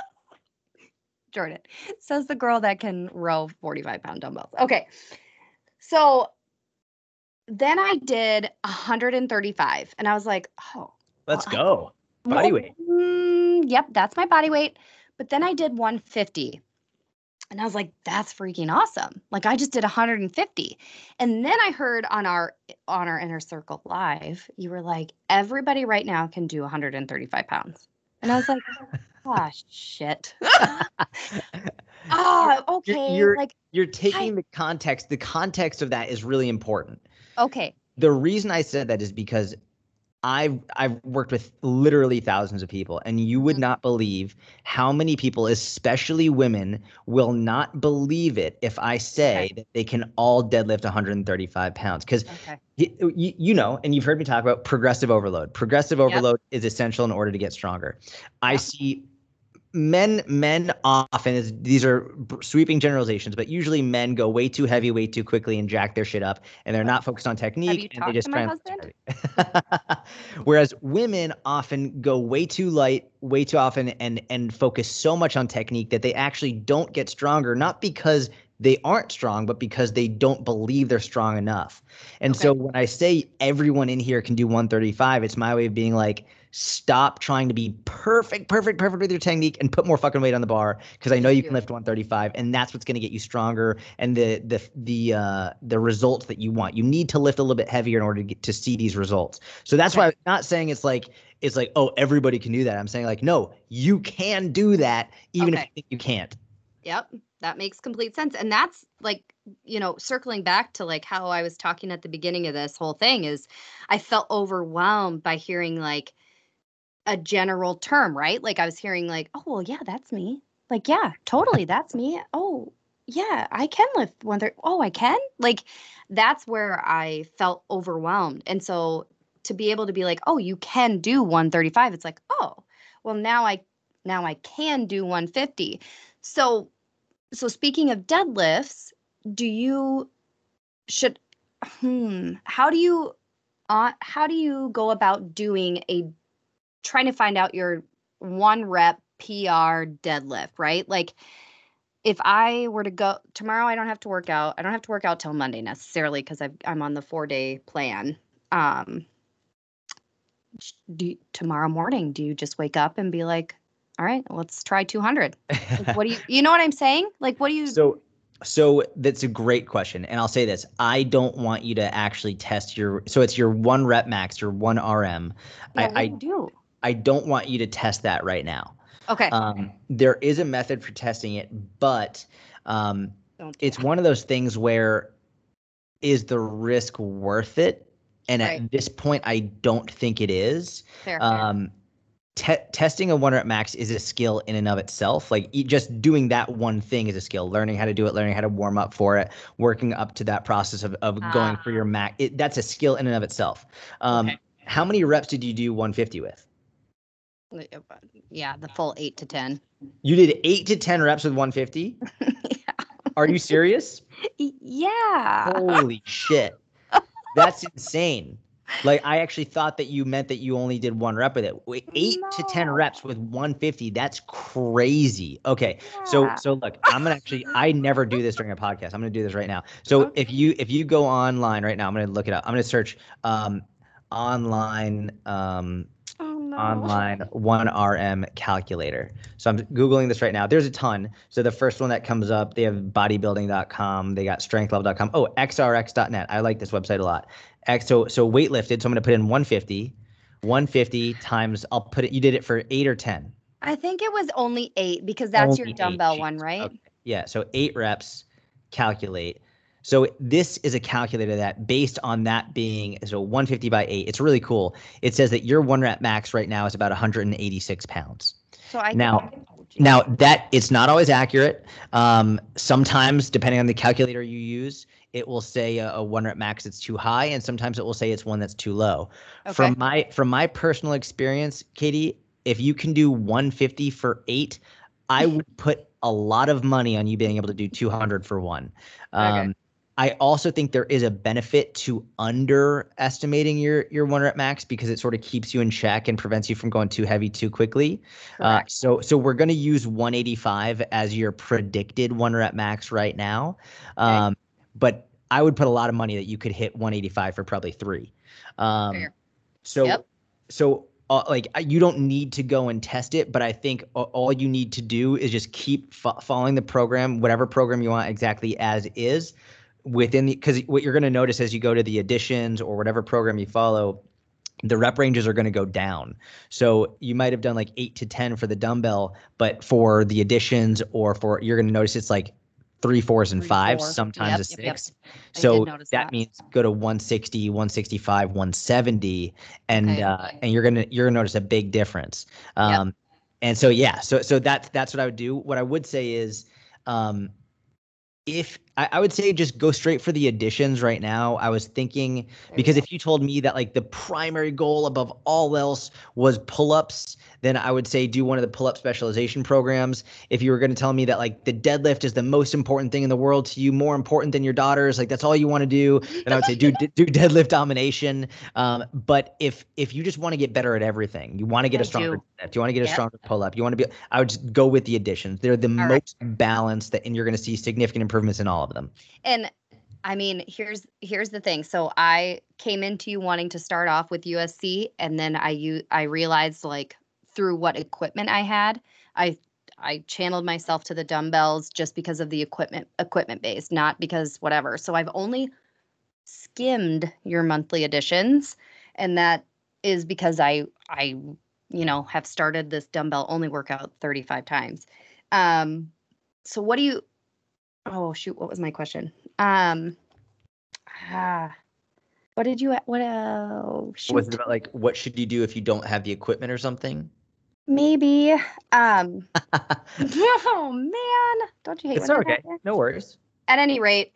Jordan says the girl that can row 45-pound dumbbells. Okay. So then I did 135 and I was like, oh, let's go. Body weight. Yep. That's my body weight. But then I did 150. And I was like, that's freaking awesome. Like, I just did 150. And then I heard on our Inner Circle Live, you were like, everybody right now can do 135 pounds. And I was like, gosh, shit. Okay. You're taking the context. The context of that is really important. Okay. The reason I said that is because I've worked with literally thousands of people, and you would not believe how many people, especially women, will not believe it if I say that they can all deadlift 135 pounds. Because you know, and you've heard me talk about progressive overload. Progressive overload is essential in order to get stronger. I see men often, these are sweeping generalizations, but usually men go way too heavy, way too quickly, and jack their shit up, and they're not focused on technique. Have you talked to my husband? Whereas women often go way too light, way too often, and focus so much on technique that they actually don't get stronger, not because they aren't strong, but because they don't believe they're strong enough. And Okay. so when I say everyone in here can do 135, it's my way of being like, stop trying to be perfect with your technique and put more fucking weight on the bar, because I know you can lift 135, and that's what's going to get you stronger and the results that you want. You need to lift a little bit heavier in order to see these results. So that's why I'm not saying it's like, oh, everybody can do that. I'm saying like, no, you can do that even if you think you can't. Yep. That makes complete sense. And that's like, circling back to like how I was talking at the beginning of this whole thing is I felt overwhelmed by hearing like a general term, right? Like I was hearing like, oh, well, yeah, that's me. Like, yeah, totally. That's me. Oh, yeah, I can lift 130. Oh, I can? Like, that's where I felt overwhelmed. And so to be able to be like, oh, you can do 135, it's like, oh, well, now I can do 150. So speaking of deadlifts, do you should how do you go about trying to find out your 1 rep PR deadlift, right? Like if I were to go tomorrow, I don't have to work out. I don't have to work out till Monday necessarily because I'm on the 4-day plan. Tomorrow morning, do you just wake up and be like, all right, let's try 200? Like, what do you know what I'm saying? Like, what do you? So that's a great question. And I'll say this, I don't want you to actually test it's your 1 rep max, your 1 RM. Yeah, what do you do? I don't want you to test that right now. Okay. There is a method for testing it, but it's one of those things where, is the risk worth it? And at this point, I don't think it is. Fair. Testing a 1 rep max is a skill in and of itself. Like just doing that one thing is a skill. Learning how to do it, learning how to warm up for it, working up to that process of going for your max. That's a skill in and of itself. How many reps did you do 150 with? Yeah, the full 8 to 10. You did 8 to 10 reps with 150? Yeah. Are you serious? Yeah. Holy shit. That's insane. Like, I actually thought that you meant that you only did 1 rep with it. 8 to 10 reps with 150. That's crazy. Okay. Yeah. So look, I never do this during a podcast. I'm going to do this right now. So if you go online right now, I'm going to look it up. I'm going to search online 1RM calculator. So I'm Googling this right now. There's a ton. So the first one that comes up, they have bodybuilding.com. They got strengthlevel.com. Oh, xrx.net. I like this website a lot. So weightlifted. So I'm going to put in 150 times, I'll put it, you did it for 8 or 10? I think it was only 8 because that's your dumbbell one, right? Okay. Yeah. So 8 reps, calculate. So this is a calculator that, based on that being, so 150 by 8, it's really cool. It says that your 1 rep max right now is about 186 pounds. So now that it's not always accurate. Sometimes, depending on the calculator you use, it will say a 1 rep max that's too high, and sometimes it will say it's one that's too low. Okay. From my personal experience, Katie, if you can do 150 for 8, I would put a lot of money on you being able to do 200 for 1. Okay. I also think there is a benefit to underestimating your 1 rep max, because it sort of keeps you in check and prevents you from going too heavy too quickly. So we're going to use 185 as your predicted 1 rep max right now. Okay. But I would put a lot of money that you could hit 185 for probably 3. Like, you don't need to go and test it, but I think all you need to do is just keep following the program, whatever program you want, exactly as is. Because what you're going to notice as you go to the additions or whatever program you follow, the rep ranges are going to go down. So you might have done like 8 to 10 for the dumbbell, but for the additions you're going to notice it's like 3 4s and 5s, sometimes a 6. Yep. So that means go to 160, 165, 170, and you're gonna notice a big difference. And so that's what I would do. What I would say is, if I would say just go straight for the additions right now. I was thinking, There you because go. if you told me that like the primary goal above all else was pull-ups, then I would say do one of the pull-up specialization programs. If you were going to tell me that like the deadlift is the most important thing in the world to you, more important than your daughters, like that's all you want to do, then I would say do deadlift domination. But if you just want to get better at everything, you want to get I a stronger do. deadlift, you want to get a Yep. stronger pull-up, you want to be, I would just go with the additions. They're the All right. most balanced, and you're going to see significant improvements in all of them. And I mean, here's the thing. So I came into you wanting to start off with USC, and then I realized like through what equipment I had, I I channeled myself to the dumbbells just because of the equipment base, not because whatever. So I've only skimmed your monthly editions, and that is because I have started this dumbbell only workout 35 times. Um, so what do you? Oh shoot, what was my question? Um, ah, what did you? What? Oh Was it shoot, about like what should you do if you don't have the equipment or something? maybe. Oh man, don't you hate It's when that okay. happens? No worries. At any rate,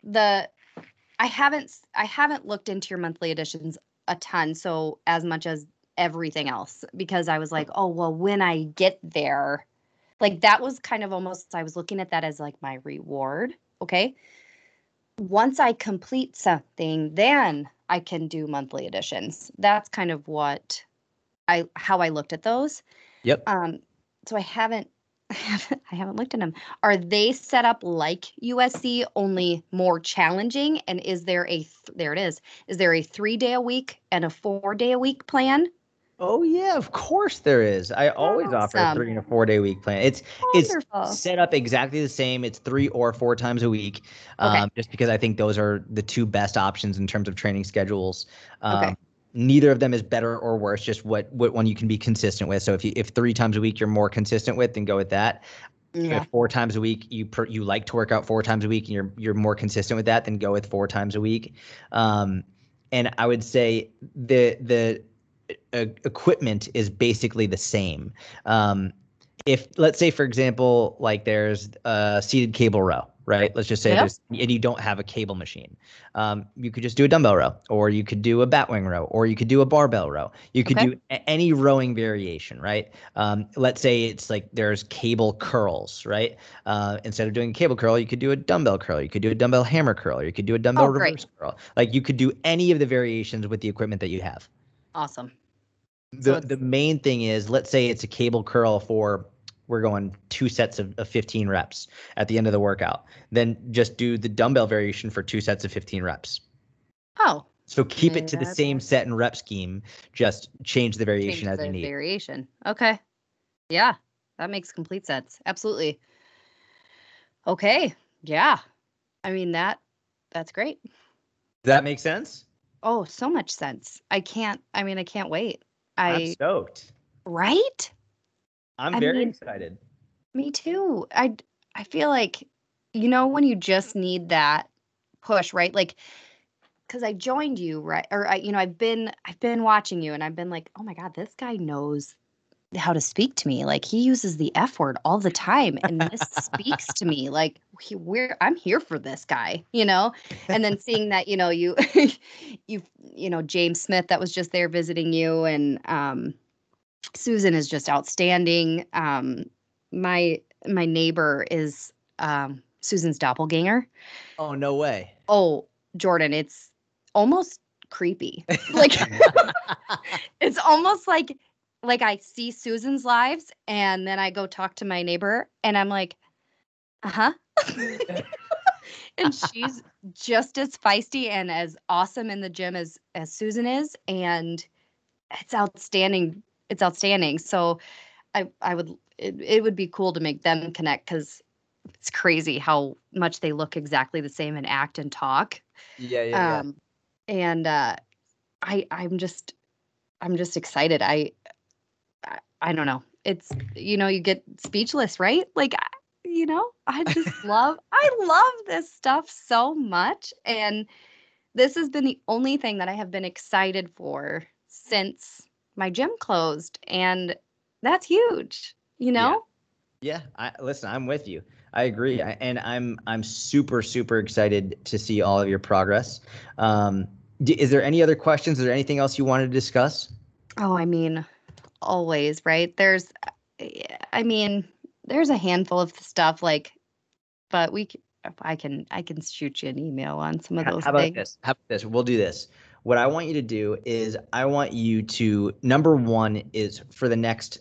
I haven't looked into your monthly editions a ton, so as much as everything else, because I was like, oh well, when I get there, like that was kind of almost I was looking at that as like my reward. Okay. Once I complete something, then I can do monthly editions. That's kind of what how I looked at those. Yep. Um, so I haven't looked at them. Are they set up like USC, only more challenging? And is there there it is. Is there a 3-day a week and a 4-day a week plan? Oh yeah, of course there is. I always offer a Awesome. 3 and a 4 day week plan. It's Wonderful. set up exactly the same. It's 3 or 4 times a week, Okay. just because I think those are the two best options in terms of training schedules. Okay. Neither of them is better or worse. Just what one you can be consistent with. So if 3 times a week you're more consistent with, then go with that. Yeah. If 4 times a week you like to work out 4 times a week and you're more consistent with that, then go with 4 times a week. And I would say the equipment is basically the same. If let's say for example, like there's a seated cable row, right? Let's just say Yep. and you don't have a cable machine. You could just do a dumbbell row, or you could do a batwing row, or you could do a barbell row. You could Okay. do any rowing variation, right? Let's say it's like there's cable curls, right? Instead of doing a cable curl, you could do a dumbbell curl. You could do a dumbbell hammer curl, or you could do a dumbbell Oh, great. reverse curl. Like you could do any of the variations with the equipment that you have. Awesome. So The main thing is, let's say it's a cable curl for, we're going 2 sets of 15 reps at the end of the workout. Then just do the dumbbell variation for 2 sets of 15 reps. oh, So keep it to the that's same set and rep scheme, just change the variation change as you the need. variation. Okay. Yeah, that makes complete sense. Absolutely. Okay. Yeah. I mean that's great. Does that make sense? Oh, so much sense. I can't wait. I'm I stoked. right? I'm I very mean, excited. me too. I feel like when you just need that push, right? Like cuz I joined you, right? Or I've been watching you and I've been like, "Oh my god, this guy knows how to speak to me. Like he uses the F word all the time and this speaks to me. Like I'm here for this guy. And then seeing that, James Smith that was just there visiting you, and Susan is just outstanding. My neighbor is Susan's doppelganger. Oh, no way. Oh, Jordan, it's almost creepy. Like it's almost like I see Susan's lives and then I go talk to my neighbor and I'm like, "Uh-huh." And she's just as feisty and as awesome in the gym as Susan is, and it's outstanding. It's outstanding. So it would be cool to make them connect cuz it's crazy how much they look exactly the same and act and talk. Yeah. Um and I'm just excited. I don't know. It's you get speechless, right? Like I love this stuff so much, and this has been the only thing that I have been excited for since my gym closed, and that's huge, you Yeah. know? Yeah, listen, I'm with you. I agree. And I'm super, super excited to see all of your progress. Is there any other questions? Is there anything else you wanted to discuss? Oh, I mean, always, right? I mean, there's a handful of stuff like, but I can shoot you an email on some of those How about things. this? How about this? We'll do this. What I want you to do is I want you to, number one is for the next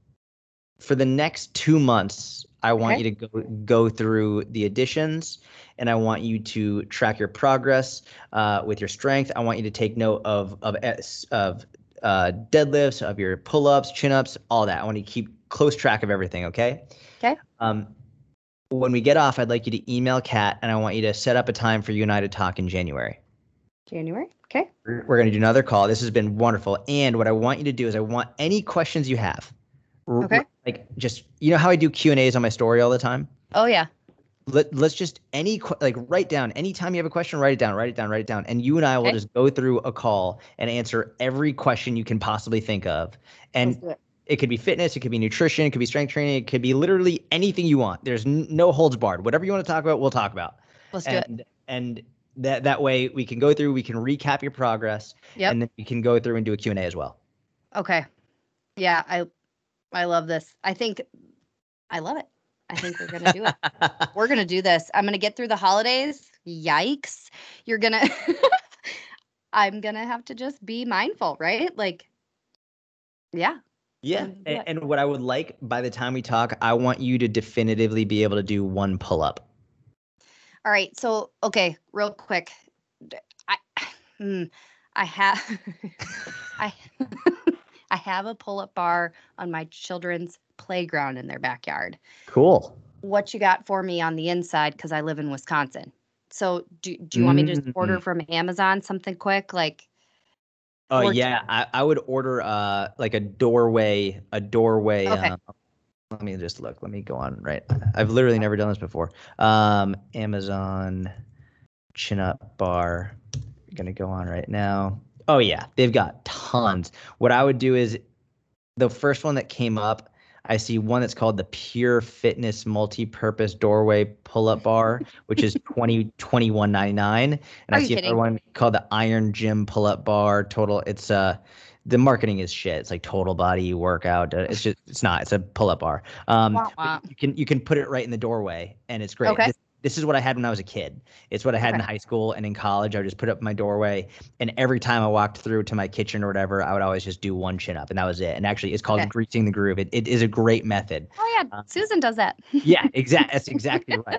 2 months, I want you to go through the additions, and I want you to track your progress with your strength. I want you to take note of deadlifts, of your pull-ups, chin-ups, all that. I want you to keep close track of everything. Okay. Okay. When we get off, I'd like you to email Kat, and I want you to set up a time for you and I to talk in January. January. Okay. We're going to do another call. This has been wonderful. And what I want you to do is I want any questions you have. Okay. Like, just, you know how I do Q&As on my story all the time? Oh yeah. Let's just write down, anytime you have a question, write it down. And you and I will just go through a call and answer every question you can possibly think of. And it could be fitness, it could be nutrition, it could be strength training, it could be literally anything you want. There's no holds barred. Whatever you want to talk about, we'll talk about. Let's do it. And that way we can go through, we can recap your progress, and then we can go through and do a Q&A as well. Okay. Yeah, I love this. I love it. I think we're going to do it. We're going to do this. I'm going to get through the holidays. Yikes. I'm going to have to just be mindful, right? Like, yeah. Yeah. And what I would like by the time we talk, I want you to definitively be able to do one pull-up. All right. So, okay, real quick. I have I have a pull-up bar on my children's playground in their backyard. Cool. What you got for me on the inside? Because I live in Wisconsin. So do you want me to just order from Amazon something quick? Like, oh yeah, I would order like a doorway. Okay. Let me just look. Let me go on. Right. I've literally never done this before. Amazon chin-up bar. I'm gonna go on right now. Oh yeah, they've got tons. What I would do is the first one that came up, I see one that's called the Pure Fitness Multi-Purpose Doorway Pull-Up Bar, which is $21.99. And I see another one called the Iron Gym Pull-Up Bar. Total, it's the marketing is shit. It's like total body workout. It's not. It's a pull-up bar. You can put it right in the doorway, and it's great. Okay. This is what I had when I was a kid. It's what I had in high school and in college. I would just put it up in my doorway, and every time I walked through to my kitchen or whatever, I would always just do one chin up, and that was it. And actually, it's called greasing the groove. It is a great method. Oh yeah, Susan does that. Yeah, exactly. That's exactly right.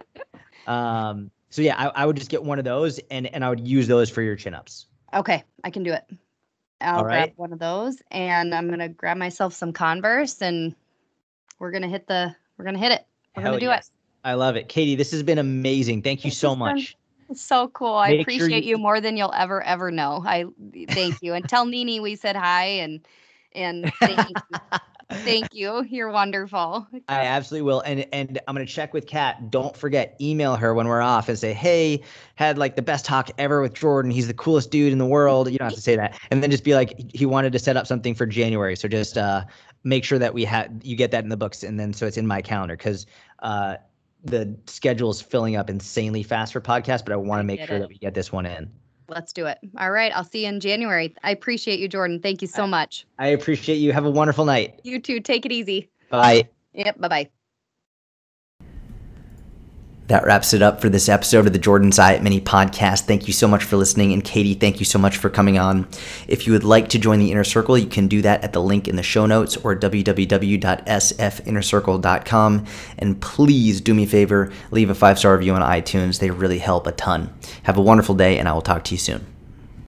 So yeah, I would just get one of those, and I would use those for your chin ups. Okay, I can do it. I'll grab one of those, and I'm gonna grab myself some Converse, and we're gonna hit it. We're gonna do it. I love it. Katie, this has been amazing. Thank you so much. It's so cool. I appreciate you more than you'll ever know. Thank you. And tell Nini we said hi, and thank you. Thank you. You're wonderful. I absolutely will. And I'm going to check with Kat. Don't forget, email her when we're off and say, hey, had like the best talk ever with Jordan. He's the coolest dude in the world. You don't have to say that. And then just be like, he wanted to set up something for January. So just make sure that you get that in the books. And then so it's in my calendar, because the schedule is filling up insanely fast for podcasts, but I want to make sure that we get this one in. Let's do it. All right. I'll see you in January. I appreciate you, Jordan. Thank you so much. I appreciate you. Have a wonderful night. You too. Take it easy. Bye. Yep. Bye-bye. That wraps it up for this episode of the Jordan's Diet Mini Podcast. Thank you so much for listening. And Katie, thank you so much for coming on. If you would like to join the Inner Circle, you can do that at the link in the show notes or www.sfinnercircle.com. And please do me a favor, leave a 5-star review on iTunes. They really help a ton. Have a wonderful day, and I will talk to you soon.